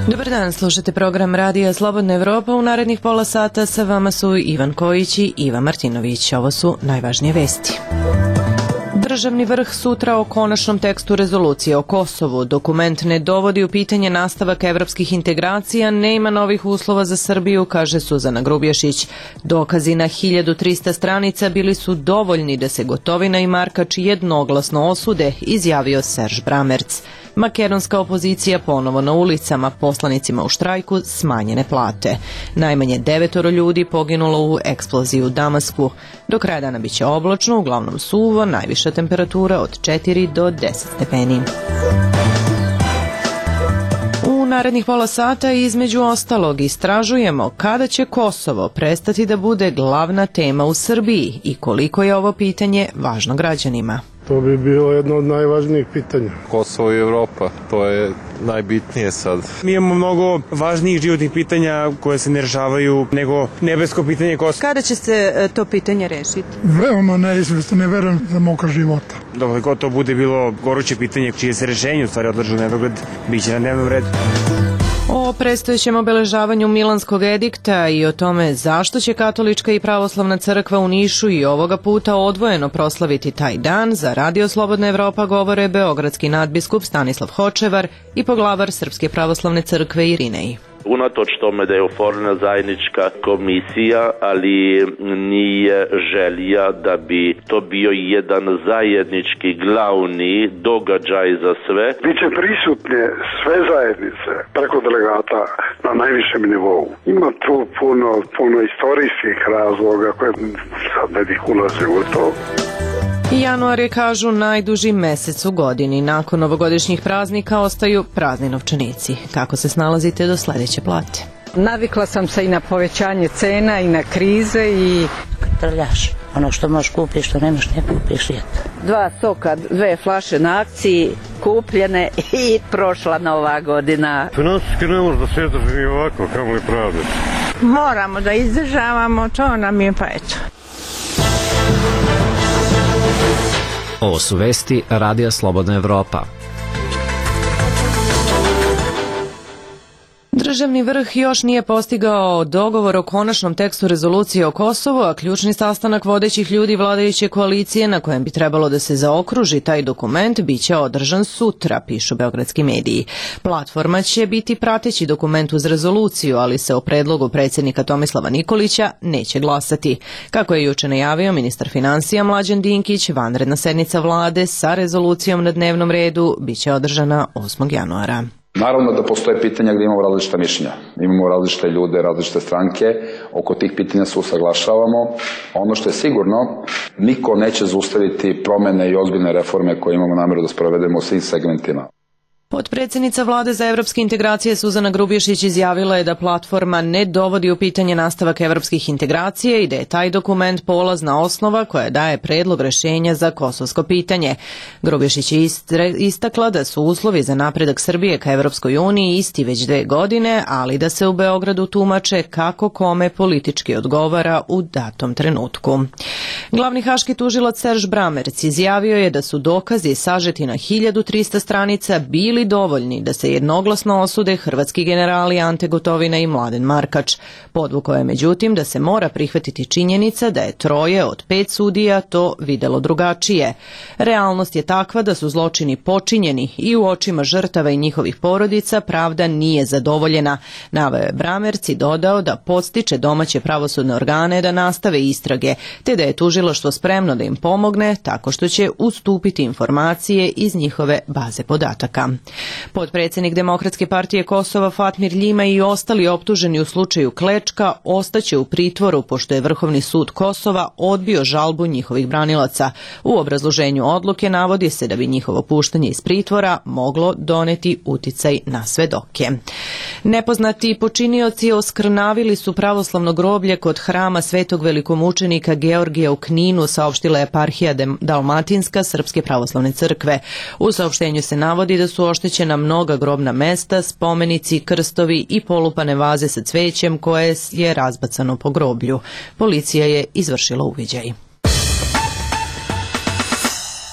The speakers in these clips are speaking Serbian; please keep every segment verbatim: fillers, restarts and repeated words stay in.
Dobar dan, slušate program Radija Slobodna Evropa. U narednih pola sata sa vama su Ivan Kojić i Iva Martinović. Ovo su najvažnije vesti. Državni vrh sutra o konačnom tekstu rezolucije o Kosovu. Dokument ne dovodi u pitanje nastavak evropskih integracija, nema novih uslova za Srbiju, kaže Suzana Grubješić. Dokazi na hiljadu trista stranica bili su dovoljni da se Gotovina i Markač jednoglasno osude, izjavio Serž Bramerc. Makedonska opozicija ponovo na ulicama, poslanicima u štrajku smanjene plate. Najmanje devetoro ljudi poginulo u eksploziji u Damasku. Do kraja dana biće oblačno, uglavnom suvo, najviša temperatura od četiri do deset stepeni. U narednih pola sata između ostalog istražujemo kada će Kosovo prestati da bude glavna tema u Srbiji i koliko je ovo pitanje važno građanima. To bi bilo jedno od najvažnijih pitanja. Kosovo i Evropa, to je najbitnije sad. Mi imamo mnogo važnijih životnih pitanja koje se ne rešavaju nego nebesko pitanje Kosova. Kada će se to pitanje rešiti? Veoma neizvesno, ne verujem za moga života. Dok god to bude bilo goruće pitanje čije se rešenje u stvari odlažu nedogled, bit će na dnevnom redu. O predstojećem obeležavanju Milanskog edikta i o tome zašto će katolička i pravoslavna crkva u Nišu i ovoga puta odvojeno proslaviti taj dan, za Radio Slobodna Evropa govore beogradski nadbiskup Stanislav Hočevar i poglavar Srpske pravoslavne crkve Irinej. Unatoč tome da je oformljena zajednička komisija, ali nije želja da bi to bio jedan zajednički glavni događaj za sve. Biće prisutne sve zajednice preko delegata na najvišem nivou. Ima tu puno, puno istorijskih razloga koje sad ne bih ulazio u to. Januar je, kažu, najduži mesec u godini. Nakon ovogodišnjih praznika ostaju prazni novčanici. Kako se snalazite do sledeće plate? Navikla sam se i na povećanje cena i na krize i... Trljaš. Ono što možeš kupiš, što nemaš, ne kupiš. Dva soka, dve flaše na akciji, kupljene i prošla nova godina. Finansijski ne može da se drži i ovako, kamo li pravde. Moramo da izdržavamo, to nam je pa eto. Ovo su vesti Radija Slobodna Evropa. Državni vrh još nije postigao dogovor o konačnom tekstu rezolucije o Kosovu, a ključni sastanak vodećih ljudi vladajuće koalicije na kojem bi trebalo da se zaokruži taj dokument biće održan sutra, pišu beogradski mediji. Platforma će biti prateći dokument uz rezoluciju, ali se o predlogu predsjednika Tomislava Nikolića neće glasati. Kako je juče najavio ministar finansija Mlađan Dinkić, vanredna sednica vlade sa rezolucijom na dnevnom redu biće održana osmog januara. Naravno da postoje pitanja gdje imamo različita mišljenja. Imamo različite ljude, različite stranke, oko tih pitanja se usaglašavamo. Ono što je sigurno, niko neće zaustaviti promene i ozbiljne reforme koje imamo namjeru da sprovedemo u svim segmentima. Potpredsjednica vlade za evropske integracije Suzana Grubješić izjavila je da platforma ne dovodi u pitanje nastavak evropskih integracija i da je taj dokument polazna osnova koja daje predlog rešenja za kosovsko pitanje. Grubješić je istakla da su uslovi za napredak Srbije ka Evropskoj uniji isti već dve godine, ali da se u Beogradu tumače kako kome politički odgovara u datom trenutku. Glavni haški tužilac Serž Bramerc izjavio je da su dokazi sažeti na hiljadu trista stranica bili dovoljni da se jednoglasno osude hrvatski generali Ante Gotovina i Mladen Markač. Podvukao je međutim da se mora prihvatiti činjenica da je troje od pet sudija to videlo drugačije. Realnost je takva da su zločini počinjeni i u očima žrtava i njihovih porodica pravda nije zadovoljena. Naveo je Bramerc i dodao da podstiče domaće pravosudne organe da nastave istrage, te da je tužilaštvo spremno da im pomogne tako što će ustupiti informacije iz njihove baze podataka. Potpredsjednik Demokratske partije Kosova Fatmir Ljima i ostali optuženi u slučaju Klečka ostaće u pritvoru pošto je Vrhovni sud Kosova odbio žalbu njihovih branilaca. U obrazloženju odluke navodi se da bi njihovo puštanje iz pritvora moglo doneti uticaj na svedoke. Nepoznati počinioci oskrnavili su pravoslavno groblje kod hrama Svetog velikomučenika Georgija u Kninu, saopštila je eparhija Dalmatinska Srpske pravoslavne crkve. U saopštenju se navodi da su oštećena mnoga grobna mesta, spomenici, krstovi i polupane vaze sa cvećem koje je razbacano po groblju. Policija je izvršila uviđaj.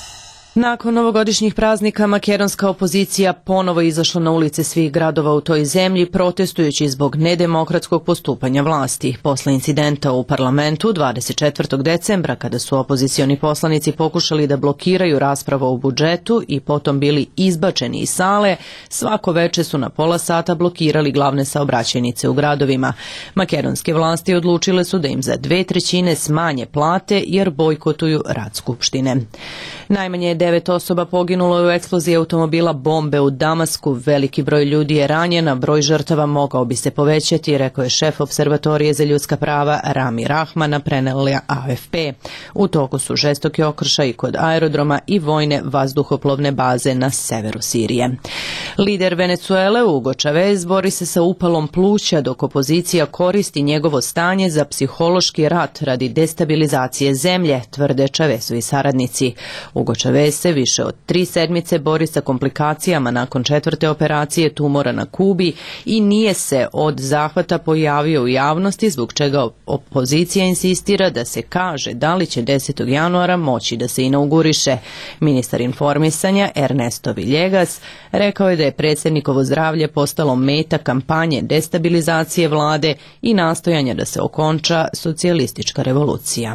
Nakon novogodišnjih praznika makedonska opozicija ponovo izašla na ulice svih gradova u toj zemlji protestujući zbog nedemokratskog postupanja vlasti. Posle incidenta u parlamentu dvadeset četvrtog decembra kada su opozicioni poslanici pokušali da blokiraju raspravu o budžetu i potom bili izbačeni iz sale, svako veče su na pola sata blokirali glavne saobraćajnice u gradovima. Makedonske vlasti odlučile su da im za dve trećine smanje plate jer bojkotuju rad skupštine. Najmanje devet osoba poginulo je u eksploziji automobila bombe u Damasku. Veliki broj ljudi je ranjen, a broj žrtava mogao bi se povećati, rekao je šef Observatorije za ljudska prava Rami Rahmana, prenela A F P. U toku su žestoki okršaji kod aerodroma i vojne vazduhoplovne baze na severu Sirije. Lider Venecuele Hugo Chavez bori se sa upalom pluća dok opozicija koristi njegovo stanje za psihološki rat radi destabilizacije zemlje, tvrde Chavezovi saradnici. Hugo Chavez se više od tri sedmice bori sa komplikacijama nakon četvrte operacije tumora na Kubi i nije se od zahvata pojavio u javnosti, zbog čega opozicija insistira da se kaže da li će desetog januara moći da se inauguriše. Ministar informisanja Ernesto Villegas rekao je da je predsjednikovo zdravlje postalo meta kampanje destabilizacije vlade i nastojanja da se okonča socijalistička revolucija.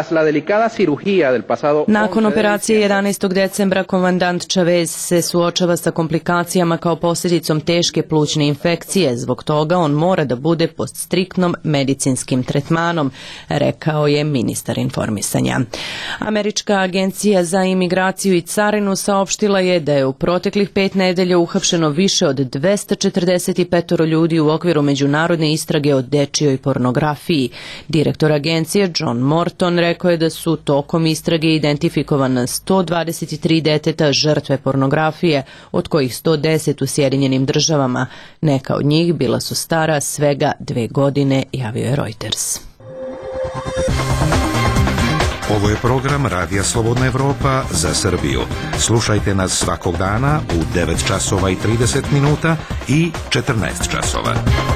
Nakon operacije jedanaestog decembra komandant Chavez se suočava sa komplikacijama kao posljedicom teške plućne infekcije. Zbog toga on mora da bude pod striktnom medicinskim tretmanom, rekao je ministar informisanja. Američka agencija za imigraciju i carinu saopštila je da je u proteklih pet nedelja uhapšeno više od dvesta četrdeset pet ljudi u okviru međunarodne istrage o dečijoj pornografiji. Direktor agencije John Morton rekao je da su tokom istrage identifikovana sto dvadeset tri deteta žrtve pornografije, od kojih sto deset u Sjedinjenim državama. Neka od njih bila su stara svega dve godine, javio je Reuters. Ovo je program Radija Slobodna Evropa za Srbiju. Slušajte nas svakog dana u devet časova i trideset minuta i četrnaest časova.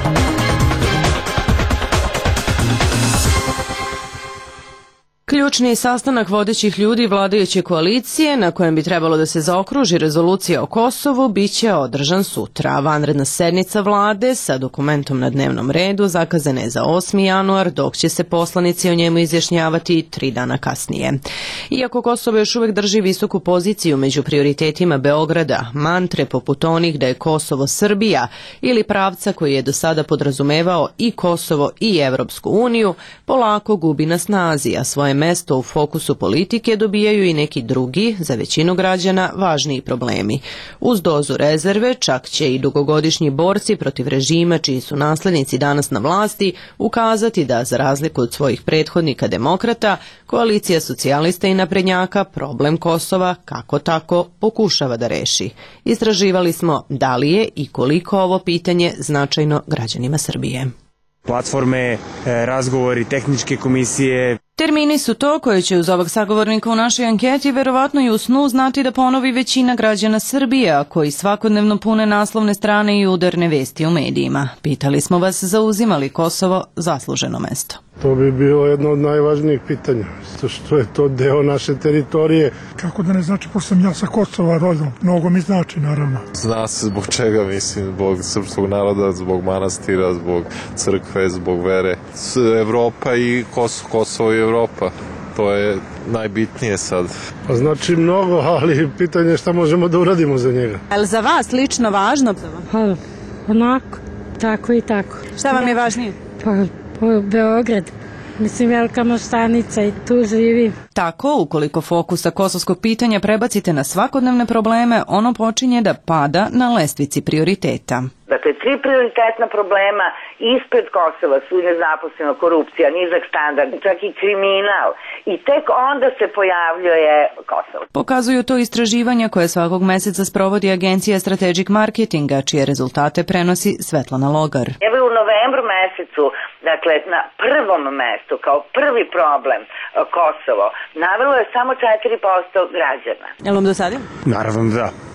Ključni sastanak vodećih ljudi vladajuće koalicije, na kojem bi trebalo da se zaokruži rezolucija o Kosovu, biće održan sutra. Vanredna sednica vlade sa dokumentom na dnevnom redu zakazana je za osmi januar, dok će se poslanici o njemu izjašnjavati tri dana kasnije. Iako Kosovo još uvek drži visoku poziciju među prioritetima Beograda, mantre poput onih da je Kosovo Srbija ili pravca koji je do sada podrazumevao i Kosovo i Evropsku uniju, polako gubi na snazi, a svoje mesto u fokusu politike dobijaju i neki drugi, za većinu građana, važniji problemi. Uz dozu rezerve, čak će i dugogodišnji borci protiv režima, čiji su naslednici danas na vlasti, ukazati da, za razliku od svojih prethodnika demokrata, koalicija socijalista i naprednjaka problem Kosova, kako tako, pokušava da reši. Istraživali smo da li je i koliko ovo pitanje značajno građanima Srbije. Platforme, razgovori, tehničke komisije. Termini su to koje će uz ovog sagovornika u našoj anketi verovatno i u snu znati da ponovi većina građana Srbije, a koji svakodnevno pune naslovne strane i udarne vesti u medijima. Pitali smo vas, zauzima li Kosovo zasluženo mesto? To bi bilo jedno od najvažnijih pitanja, što je to deo naše teritorije. Kako da ne znači, pošto sam ja sa Kosova rodom, mnogo mi znači, naravno. Zna se zbog čega, mislim, zbog srpskog naroda, zbog manastira, zbog crkve, zbog vere. Evropa i Kosovo, Kosovo i Evropa. To je najbitnije sad. Pa znači mnogo, ali pitanje je šta možemo da uradimo za njega. Je li za vas lično važno? Pa, onako, tako i tako. Šta vam je važnije? Pa, po Beograd. Mislim, velika mostanica i tu živi. Tako, ukoliko fokus sa kosovskog pitanja prebacite na svakodnevne probleme, ono počinje da pada na lestvici prioriteta. Dakle, tri prioritetna problema ispred Kosova su nezaposlenost, korupcija, nizak standard, čak i kriminal. I tek onda se pojavljuje Kosovo. Pokazuju to istraživanja koje svakog meseca sprovodi agencija Strategic Marketinga, čije rezultate prenosi Svetlana Logar. Evo u novembru mesecu, dakle, na prvom mestu, kao prvi problem Kosovo, navelo je samo četiri posto građana. Jel vam dosadio? Naravno da.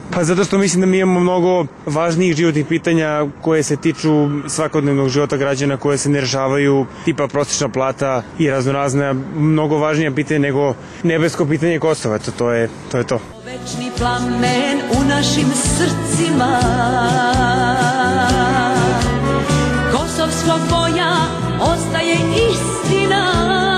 Pa zato što mislim da mi imamo mnogo važnijih životnih pitanja koje se tiču svakodnevnog života građana, koje se ne rešavaju, tipa prosječna plata i raznorazna, mnogo važnija pitanja nego nebesko pitanje Kosova. To, to, je, to je to. Večni plamen u našim srcima, kosovskog boja ostaje istina.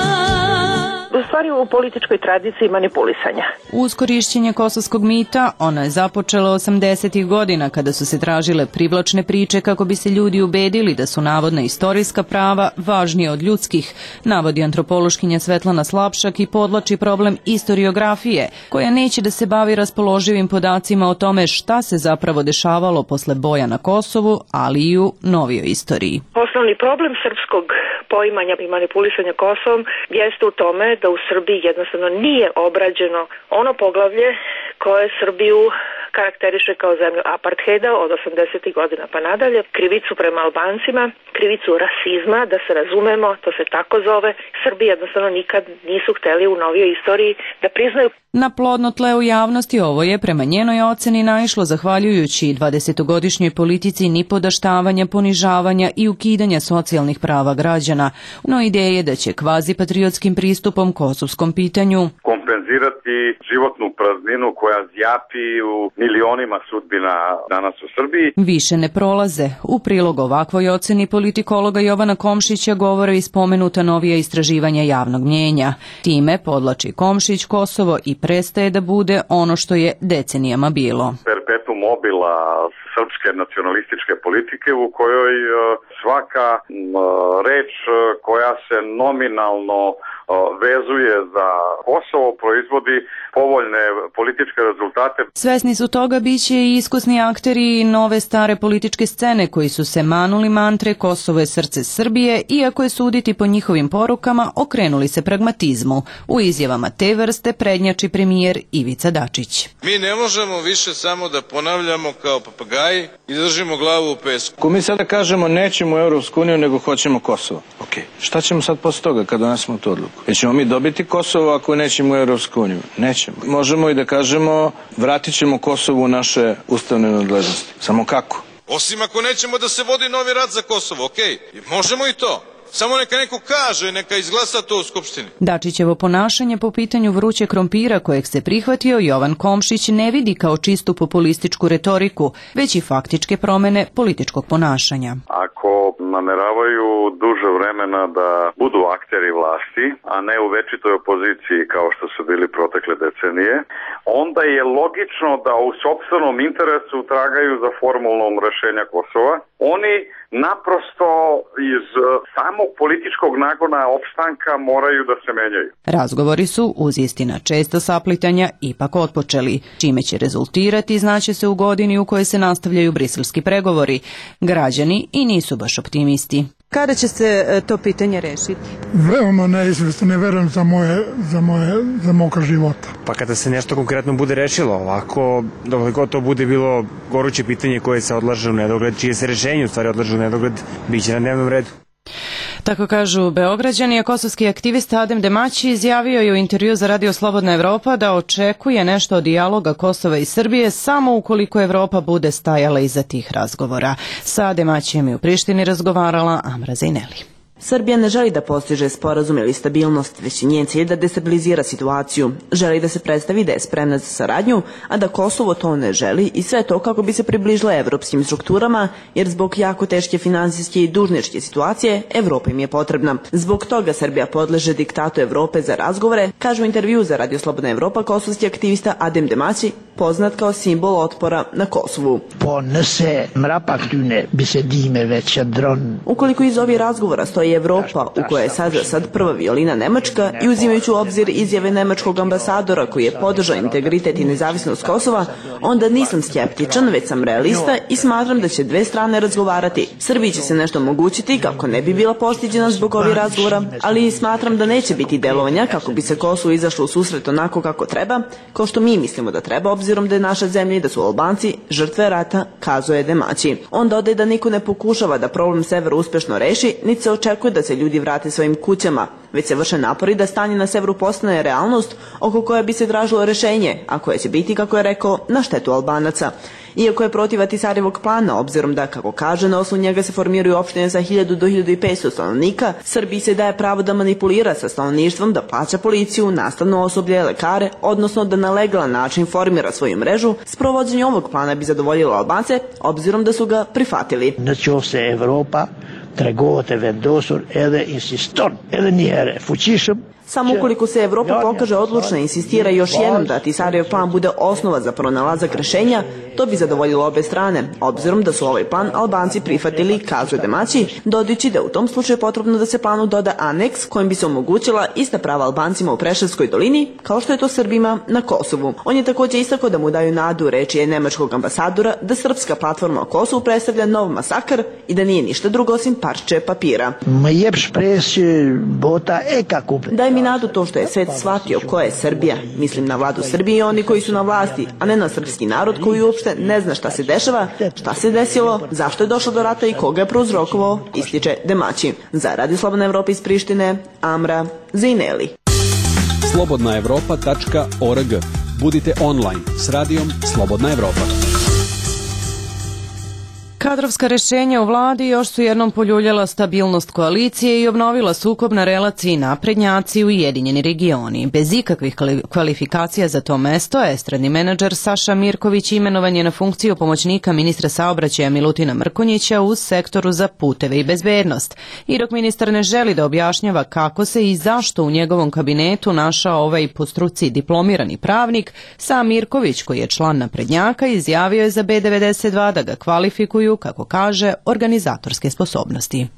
U stvari u političkoj tradiciji manipulisanja. Uz korišćenje kosovskog mita, ono je započelo osamdesetih godina kada su se tražile privlačne priče kako bi se ljudi ubedili da su navodna istorijska prava važnije od ljudskih, navodi antropološkinja Svetlana Slapšak i podlači problem istoriografije, koja neće da se bavi raspoloživim podacima o tome šta se zapravo dešavalo posle boja na Kosovu, ali i u novijoj istoriji. Osnovni problem srpskog poimanja i manipulisanja Kosovom jeste u tome da u Srbiji jednostavno nije obrađeno ono poglavlje koje Srbiju karakteriše kao zemlju apartheida od osamdesetih godina pa nadalje, krivicu prema Albancima, krivicu rasizma, da se razumemo, to se tako zove. Srbi jednostavno nikad nisu hteli u novijoj istoriji da priznaju. Na plodno tle u javnosti ovo je prema njenoj oceni naišlo zahvaljujući dvadesetogodišnjoj politici nipodaštavanja, ponižavanja i ukidanja socijalnih prava građana, no ideje da će kvazi patriotskim pristupom kosovskom pitanju kompenzirati životnu prazninu koja zjapi u milionima sudbina danas u Srbiji više ne prolaze. U prilog ovakvoj oceni politikologa Jovana Komšića govore i spomenuta novija istraživanja javnog mnjenja. Time podlači Komšić, Kosovo i prestaje da bude ono što je decenijama bilo. Perpetuum mobila srpske nacionalističke politike u kojoj svaka reč koja se nominalno vezuje za Kosovo proizvodi povoljne političke rezultate. Svesni su toga biće i iskusni akteri nove stare političke scene koji su se manuli mantre Kosovo je srce Srbije, iako je suditi po njihovim porukama okrenuli se pragmatizmu. U izjavama te vrste prednjači premijer Ivica Dačić. Mi ne možemo više samo da ponavljamo kao papagaji i držimo glavu u pesku. Ako mi sada kažemo nećemo u Europsku uniju nego hoćemo Kosovo, ok, šta ćemo sad posle toga kad donesemo tu odluku? Jer ćemo mi dobiti Kosovo ako nećemo u Europsku uniju? Nećemo. Možemo i da kažemo vratit ćemo Kosovo u naše ustavne nadležnosti. Samo kako? Osim ako nećemo da se vodi novi rat za Kosovo, ok, možemo i to. Samo neka neko kaže, neka izglasa to u Skupštini. Dačićevo ponašanje po pitanju vruće krompira kojeg se prihvatio Jovan Komšić ne vidi kao čistu populističku retoriku, već i faktičke promene političkog ponašanja. Ako nameravaju duže vremena da budu akteri vlasti, a ne u večitoj opoziciji kao što su bili protekle decenije, onda je logično da u sopstvenom interesu tragaju za formulom rešenja Kosova. Oni naprosto iz samog političkog nagona opstanka moraju da se menjaju. Razgovori su, uz istina česta saplitanja, ipak otpočeli. Čime će rezultirati, znaće se u godini u kojoj se nastavljaju briselski pregovori. Građani i nisu baš optimisti. Kada će se to pitanje rešiti? Veoma neizvestno, ne verujem za moje, za moje, za moga života. Pa kada se nešto konkretno bude rešilo, ovako, dok god to bude bilo goruće pitanje koje se odlaže u nedogled, čije se rešenje u stvari odlaže u nedogled, bit će na dnevnom redu. Tako kažu Beograđani, a kosovski aktivista Adem Demaći izjavio je u intervju za Radio Slobodna Evropa da očekuje nešto od dijaloga Kosova i Srbije samo ukoliko Evropa bude stajala iza tih razgovora. Sa Demaćijem je u Prištini razgovarala Amra Zejneli. Srbija ne želi da postiže sporazum ili stabilnost, već je njen cilj da destabilizira situaciju. Želi da se predstavi da je spremna za saradnju, a da Kosovo to ne želi i sve to kako bi se približila evropskim strukturama, jer zbog jako teške finansijske i dužničke situacije Evropa im je potrebna. Zbog toga Srbija podleže diktatu Evrope za razgovore, kaže u intervju za Radio Slobodna Evropa kosovski aktivista Adem Demaći, poznat kao simbol otpora na Kosovu. Ukoliko iz ovih razgovora stoji Evropa, u kojoj je sad za sad prva violina Nemačka, i uzimajući u obzir izjave nemačkog ambasadora koji je podržao integritet i nezavisnost Kosova, onda nisam skeptičan, već sam realista i smatram da će dve strane razgovarati. Srbiji će se nešto omogućiti kako ne bi bila postiđena zbog ovih razgovora, ali i smatram da neće biti delovanja kako bi se Kosovo izašlo u susret onako kako treba, kao što mi mislimo da treba, obzirom da je naša zemlja i da su Albanci žrtve rata, kazuje Demaći. On dodaje da niko ne pokušava da problem severa uspešno reši, niti se očekuje očekuje da se ljudi vrate svojim kućama, već se vrše napori da stanje na severu postane realnost oko koje bi se tražilo rešenje, a koje će biti, kako je rekao, na štetu Albanaca. Iako je protiv Ahtisarjevog plana, obzirom da, kako kaže, na osnovu njega se formiraju opštine za hiljadu do hiljadu petsto stanovnika, Srbiji se daje pravo da manipulira sa stanovništvom, da plaća policiju, nastavno osoblje, lekare, odnosno da na legalan način formira svoju mrežu. Sprovođenje ovog plana bi zadovoljilo Albance, obzirom da su ga prihvatili. Nëse Evropa tregohet e vendosur edhe insiston, edhe një herë fuqishëm. Samo ukoliko se Evropa pokaže odlučna i insistira još jednom da Ahtisarjev plan bude osnova za pronalazak rešenja, to bi zadovoljilo obe strane, obzirom da su ovaj plan Albanci prihvatili, kazuje Demaći, dodajući da u tom slučaju potrebno da se planu doda aneks kojim bi se omogućila ista prava Albancima u Preševskoj dolini, kao što je to Srbima na Kosovu. On je takođe istakao da mu daju nadu reči je nemačkog ambasadora da srpska platforma o Kosovu predstavlja nov masakar i da nije ništa drugo osim parče papira. Daj mi nadu to što je svet shvatio ko je Srbija. Mislim na vladu Srbije i oni koji su na vlasti, a ne na srpski narod koji uopšte ne zna šta se dešava, šta se desilo, zašto je došlo do rata i koga je prouzrokovao, ističe Demaći. Za Radio Slobodna Evropa iz Prištine, Amra Zejneli. slobodna evropa tačka org. Budite online s radijom Slobodna Evropa. Kadrovska rešenja u vladi još su jednom poljuljala stabilnost koalicije i obnovila sukob na relaciji naprednjaci i Ujedinjeni regioni. Bez ikakvih kvalifikacija za to mesto, estradni menadžer Saša Mirković imenovan je na funkciju pomoćnika ministra saobraćaja Milutina Mrkonjića u sektoru za puteve i bezbednost. I dok ministar ne želi da objašnjava kako se i zašto u njegovom kabinetu našao ovaj po struci diplomirani pravnik, sam Mirković, koji je član naprednjaka, izjavio je za B devedeset dva da ga kvalifikuju, kako kaže, organizatorske sposobnosti. E,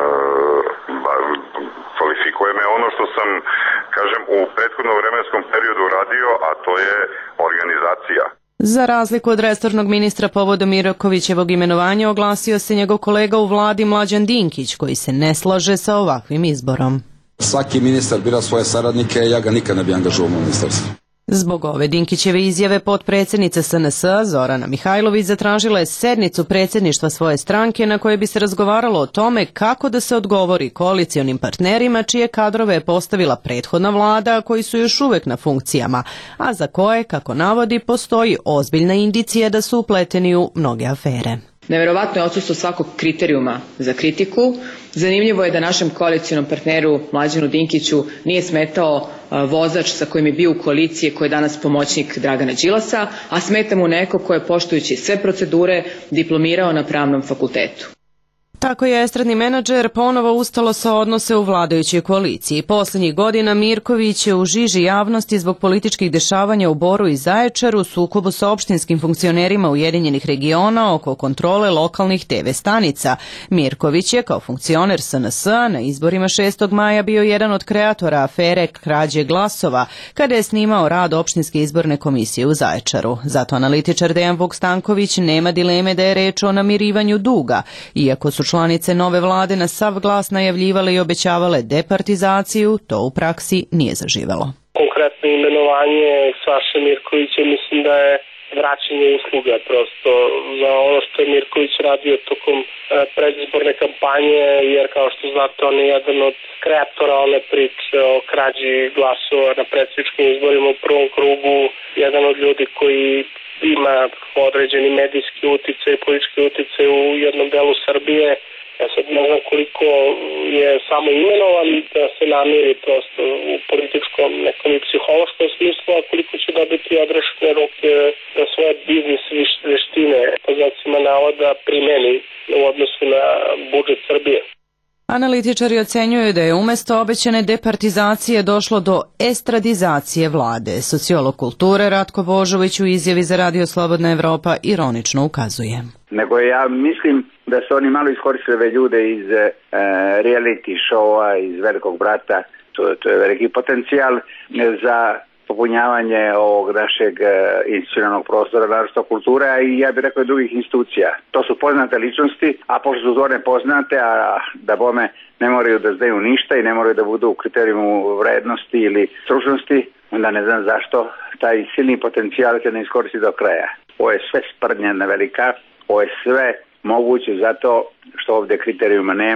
kvalifikuje me ono što sam, kažem, u prethodnom vremenskom periodu radio, a to je organizacija. Za razliku od resornog ministra povodom Mirkovićevog imenovanja oglasio se njegov kolega u vladi Mlađan Dinkić, koji se ne slaže sa ovakvim izborom. Svaki ministar bira svoje saradnike, ja ga nikad ne bi angažovao u ministarstvu. Zbog ove Dinkićeve izjave potpredsjednica S N S Zorana Mihajlović zatražila je sednicu predsjedništva svoje stranke na kojoj bi se razgovaralo o tome kako da se odgovori koalicionim partnerima čije kadrove je postavila prethodna vlada koji su još uvek na funkcijama, a za koje, kako navodi, postoji ozbiljna indicija da su upleteni u mnoge afere. Neverovatno je odsustvo svakog kriterijuma za kritiku. Zanimljivo je da našem koalicionom partneru Mlađanu Dinkiću nije smetao vozač sa kojim je bio u koaliciji koji je danas pomoćnik Dragana Đilasa, a smeta mu neko ko je, poštujući sve procedure, diplomirao na pravnom fakultetu. Tako je estradni menadžer ponovo ustalo sa odnose u vladajućoj koaliciji. Poslednjih godina Mirković je u žiži javnosti zbog političkih dešavanja u Boru i Zaječaru, sukobu sa opštinskim funkcionerima Ujedinjenih regiona oko kontrole lokalnih te ve stanica. Mirković je kao funkcioner S N S na izborima šestog maja bio jedan od kreatora afere krađe glasova kada je snimao rad opštinske izborne komisije u Zaječaru. Zato analitičar Dejan Vuk-Stanković nema dileme da je reč o namirivanju duga, iako su članice nove vlade na sav glas najavljivale i obećavale departizaciju, to u praksi nije zaživelo. Konkretno imenovanje Saše Mirkovića mislim da je vraćanje usluga prosto za ono što je Mirković radio tokom predizborne kampanje, jer kao što znate on je jedan od kreatora one priče o krađi glasova na predsjedničkim izborima u prvom krugu, jedan od ljudi koji ima određeni medijski uticaj i politički uticaj u jednom delu Srbije. Ja sad ne znam koliko je samo imenovan da se namiri prosto u političkom nekom i psihološkom smislu, a koliko će dobiti odrešene ruke da svoje biznis veštine po znacima navoda primeni u odnosu na budžet Srbije. Analitičari ocenjuju da je umesto obećane departizacije došlo do estradizacije vlade. Sociolog kulture Ratko Božović u izjavi za Radio Slobodna Evropa ironično ukazuje. Nego ja mislim da su oni malo iskoristili ove ljude iz e, reality showa, iz Velikog brata. To, to je veliki potencijal za popunjavanje ovog našeg e, institucionalnog prostora, naročito kulture, a i ja bih rekao i drugih institucija. To su poznate ličnosti, a pošto su zone poznate, a da bome ne moraju da znaju ništa i ne moraju da budu u kriterijumu vrednosti ili stručnosti, onda ne znam zašto taj silni potencijal se ne iskoristi do kraja. Ovo je sve sprdnja velika, ovo je sve moguće zato što ovdje kriterijuma nema,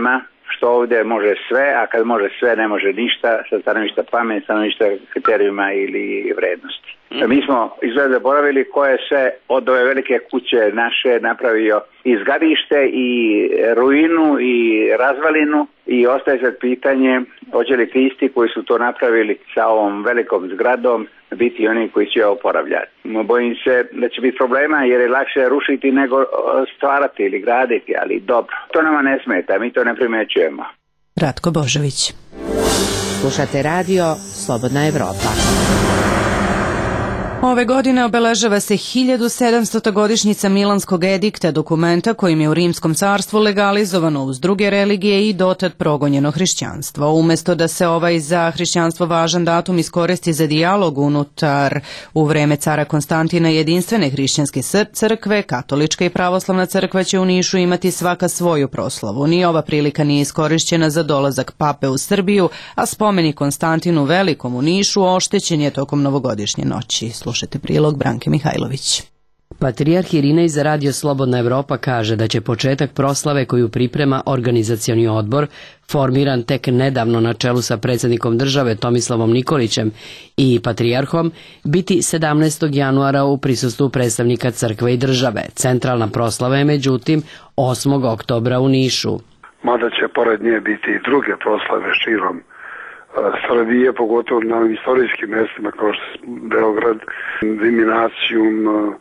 što ovdje može sve, a kad može sve ne može ništa sa stanovišta pameti, stanovišta kriterijuma ili vrednosti. Mm. Mi smo izgleda zaboravili ko je sve od ove velike kuće naše napravio i zgarište i ruinu i razvalinu i ostaje sad pitanje hoće li ti isti koji su to napravili sa ovom velikom zgradom biti oni koji će oporavljati. Bojim se da će biti problema jer je lakše rušiti nego stvarati ili graditi, ali dobro. To nama ne smeta, mi to ne primećujemo. Ratko Božović. Slušate radio Slobodna Evropa. Ove godine obeležava se hiljadu sedamstota godišnjica Milanskog edikta, dokumenta kojim je u Rimskom carstvu legalizovano uz druge religije i dotad progonjeno hrišćanstvo. Umesto da se ovaj za hrišćanstvo važan datum iskoristi za dijalog unutar u vreme cara Konstantina jedinstvene hrišćanske crkve, katolička i pravoslavna crkva će u Nišu imati svaka svoju proslavu. Ni ova prilika nije iskorišćena za dolazak pape u Srbiju, a spomenik Konstantinu Velikom u Nišu oštećen je tokom novogodišnje noći. Slušajte prilog Branke Mihajlović. Patrijarh Irinej za radio Slobodna Evropa kaže da će početak proslave koju priprema organizacioni odbor, formiran tek nedavno na čelu sa predsjednikom države Tomislavom Nikolićem i patrijarhom, biti sedamnaestog januara u prisustvu predstavnika crkve i države. Centralna proslava je međutim osmog oktobra u Nišu. Mada će pored nje biti i druge proslave širom Srbije, pogotovo na istorijskim mjestima kao što je Beograd, Diminacijum,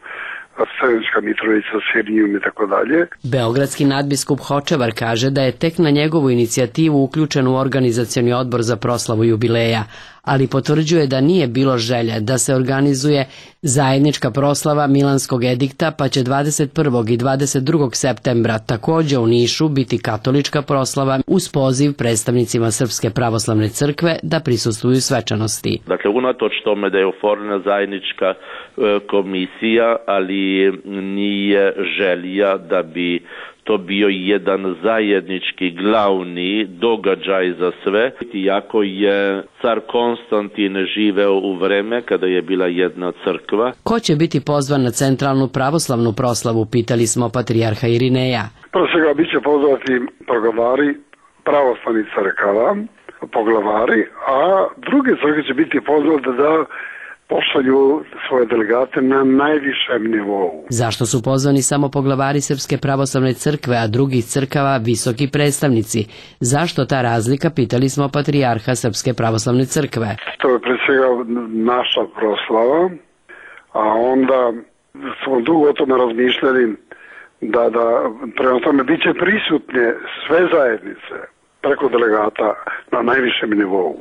Sremska Mitrovica, Sirnijum i tako dalje. Beogradski nadbiskup Hočevar kaže da je tek na njegovu inicijativu uključen u organizacioni odbor za proslavu jubileja, ali potvrđuje da nije bilo želje da se organizuje zajednička proslava Milanskog edikta, pa će dvadeset prvog i dvadeset drugog septembra također u Nišu biti katolička proslava uz poziv predstavnicima Srpske pravoslavne crkve da prisustvuju svečanosti. Dakle, unatoč tome da je oformljena zajednička e, komisija, ali nije želja da bi to bio jedan zajednički glavni događaj za sve. Iako je car Konstantin živeo u vreme kada je bila jedna crkva. Ko će biti pozvan na centralnu pravoslavnu proslavu, pitali smo patrijarha Irineja. Prvo svega bit će pozvati poglavari pravoslavnih crkava, poglavari, a druge crkve će biti pozvati da pošalju svoje delegate na najvišem nivou. Zašto su pozvani samo poglavari Srpske pravoslavne crkve, a drugih crkava visoki predstavnici? Zašto ta razlika, pitali smo patrijarha Srpske pravoslavne crkve. To je pre svega naša proslava, a onda smo dugo o tome razmišljali da, da prema tome bit će prisutne sve zajednice preko delegata na najvišem nivou.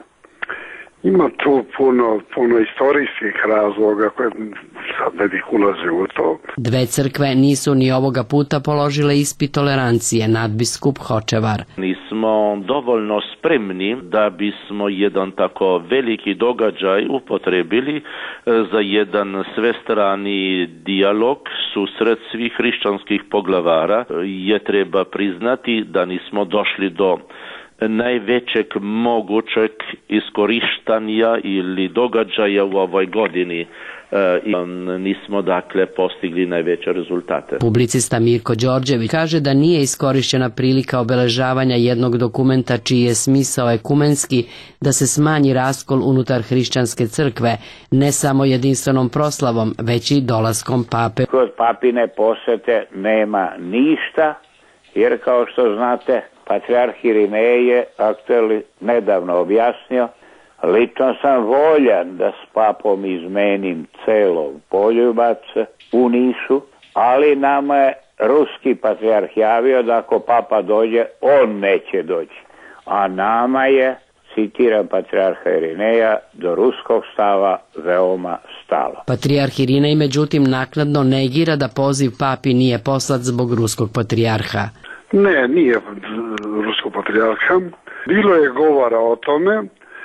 Ima tu puno, puno istorijskih razloga koje sad ne bih ulazio u to. Dve crkve nisu ni ovoga puta položile ispit tolerancije, nadbiskup Hočevar. Nismo dovoljno spremni da bismo jedan tako veliki događaj upotrebili za jedan svestrani dijalog, susret svih hrišćanskih poglavara. Je treba priznati da nismo došli do najvećeg mogućeg iskorištanja ili događaja u ovoj godini e, i nismo dakle postigli najveće rezultate. Publicista Mirko Đorđević kaže da nije iskorišćena prilika obeležavanja jednog dokumenta čiji je smisao ekumenski da se smanji raskol unutar hrišćanske crkve, ne samo jedinstvenom proslavom, već i dolaskom pape. Kod papine posete nema ništa, jer kao što znate, patrijarh Irinej je aktuelni nedavno objasnio, lično sam voljan da s papom izmenim celo Poljubac u Nišu, ali nama je ruski patrijarh javio da ako papa dođe, on neće doći. A nama je, citiram patrijarha Irineja, do ruskog stava veoma stalo. Patrijarh Irinej međutim naknadno negira da poziv papi nije poslat zbog ruskog patrijarha. Ne, nije ruskog patrijarha. Bilo je govora o tome,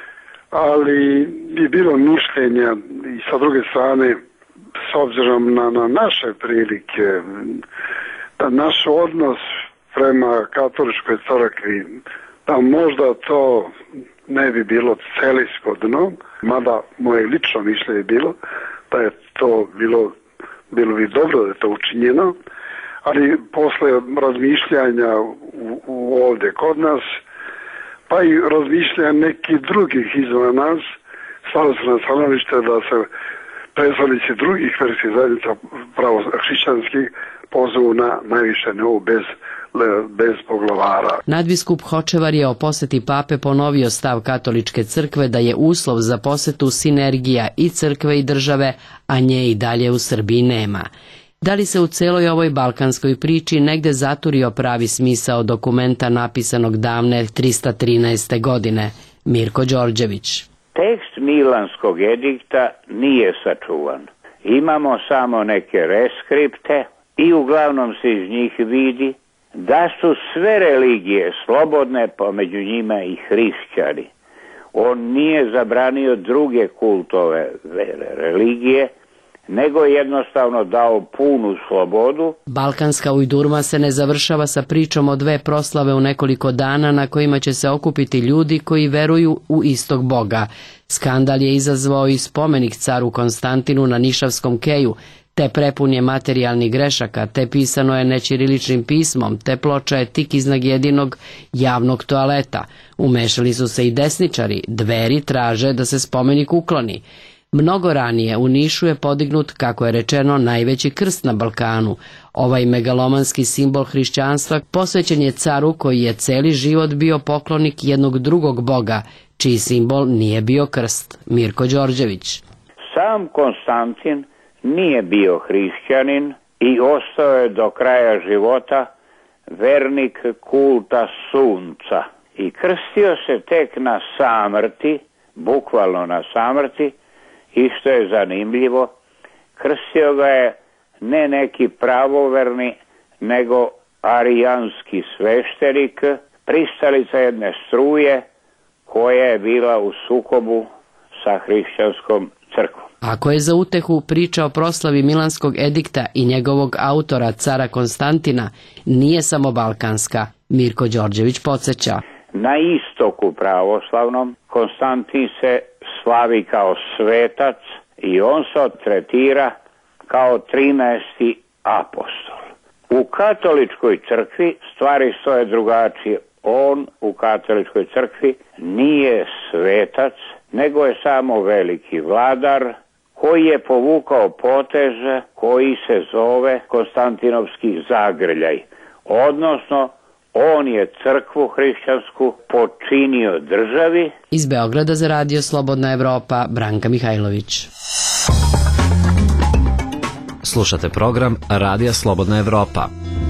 ali je bilo mišljenja i sa druge strane, s obzirom na, na naše prilike, da naš odnos prema katoličkoj crkvi, da možda to ne bi bilo celishodno, mada moje lično mišljenje je bilo da je to bilo, bilo bi dobro da je to učinjeno, ali posle razmišljanja u, u ovdje kod nas pa i razmišljanja nekih drugih izvan nas, stalo su na stanovište da se predstavnici drugih verskih zajednica pravo hrišćanskih pozovu na najviše nivou bez bez poglavara. Nadbiskup Hočevar je o poseti pape ponovio stav katoličke crkve da je uslov za posetu sinergija i crkve i države, a nje i dalje u Srbiji nema. Da li se u celoj ovoj balkanskoj priči negde zaturio pravi smisao dokumenta napisanog davne trista trinaeste. godine? Mirko Đorđević. Tekst Milanskog edikta nije sačuvan. Imamo samo neke reskripte i uglavnom se iz njih vidi da su sve religije slobodne, pa među njima i hrišćani. On nije zabranio druge kultove religije, nego jednostavno dao punu slobodu. Balkanska ujdurma se ne završava sa pričom o dve proslave u nekoliko dana na kojima će se okupiti ljudi koji veruju u istog Boga. Skandal je izazvao i spomenik caru Konstantinu na Nišavskom keju, te prepun je materijalnih grešaka, te pisano je nećiriličnim pismom, te ploča je tik iznad jedinog javnog toaleta. Umešali su se i desničari, Dveri traže da se spomenik ukloni. Mnogo ranije u Nišu je podignut, kako je rečeno, najveći krst na Balkanu. Ovaj megalomanski simbol hrišćanstva posvećen je caru koji je celi život bio poklonik jednog drugog boga, čiji simbol nije bio krst. Mirko Đorđević. Sam Konstantin nije bio hrišćanin i ostao je do kraja života vernik kulta sunca. I krstio se tek na samrti, bukvalno na samrti, i što je zanimljivo, krstio ga je ne neki pravoverni, nego arijanski sveštenik, pristalica jedne struje koja je bila u sukobu sa hrišćanskom crkvom. Ako je za utehu priča o proslavi Milanskog edikta i njegovog autora, cara Konstantina, nije samo balkanska, Mirko Đorđević podsjeća. Na istoku pravoslavnom Konstantin se slavi kao svetac i on se tretira kao trinaesti apostol. U katoličkoj crkvi stvari stoje drugačije. On u katoličkoj crkvi nije svetac, nego je samo veliki vladar koji je povukao potez koji se zove Konstantinovski zagrljaj. Odnosno, on je crkvu hrišćansku počinio državi. Iz Beograda za radio Slobodna Evropa, Branka Mihajlović. Slušate program Radija Slobodna Evropa.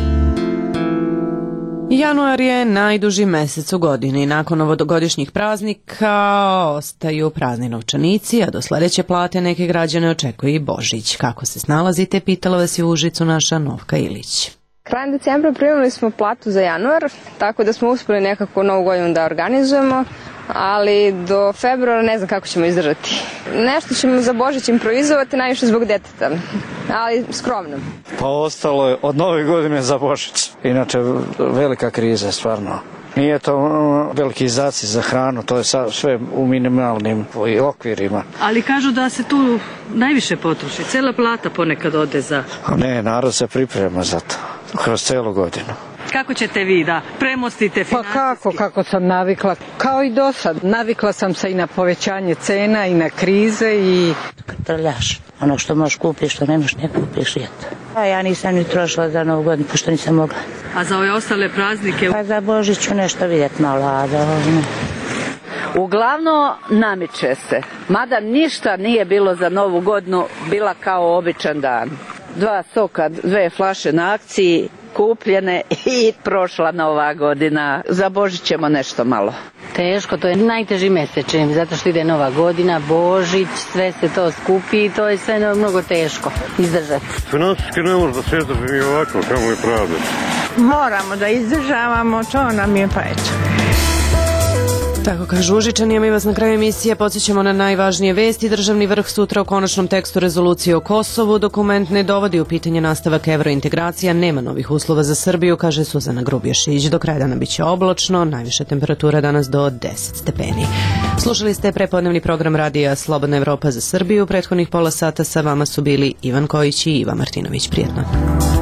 Januar je najduži mesec u godini. Nakon novogodišnjih praznika ostaju prazni novčanici, a do sledeće plate neke građane očekuje i Božić. Kako se snalazite, pitala vas je u Užicu naša Novka Ilić. Krajem decembra primili smo platu za januar, tako da smo uspeli nekako novu godinu da organizujemo, ali do februara ne znam kako ćemo izdržati. Nešto ćemo za Božić improvizovati, najviše zbog deteta, ali skromno. Pa ostalo je od nove godine za Božić. Inače, velika kriza, stvarno. Nije to veliki izdaci za hranu, to je sve u minimalnim okvirima. Ali kažu da se tu najviše potroši, cela plata ponekad ode za... Ne, narod se priprema za to, kroz celu godinu. Kako ćete vi da premostite finansijski? Pa kako, kako sam navikla, kao i do sad. Navikla sam se i na povećanje cena i na krize i... Trljaš, ono što možeš kupiš, što nemaš ne kupiš, eto. A ja nisam ni trošila za novu godinu, pošto nisam mogla. A za ove ostale praznike? Pa za Božić ću nešto vidjeti malo, a da... Uglavnom namiče se, mada ništa nije bilo za novu godinu, bila kao običan dan. Dva soka, dve flaše na akciji, kupljene i prošla nova godina. Za Božić ćemo nešto malo. Teško, to je najteži mesec, zato što ide nova godina, Božić, sve se to skupi i to je sve mnogo teško izdržati. Finansijski ne može da se izdrži mi ovako, kamo je pravda. Moramo da izdržavamo, to nam je pa eto. Tako kažu Užičani, a mi vas na kraju emisije podsjećamo na najvažnije vesti. Državni vrh sutra o konačnom tekstu rezolucije o Kosovu. Dokument ne dovodi u pitanje nastavak evrointegracija, nema novih uslova za Srbiju, kaže Suzana Grubješić. Do kraja dana biće oblačno, najviša temperatura danas do deset stepeni. Slušali ste prepodnevni program radija Slobodna Evropa za Srbiju. Prethodnih pola sata sa vama su bili Ivan Kojić i Iva Martinović. Prijetno.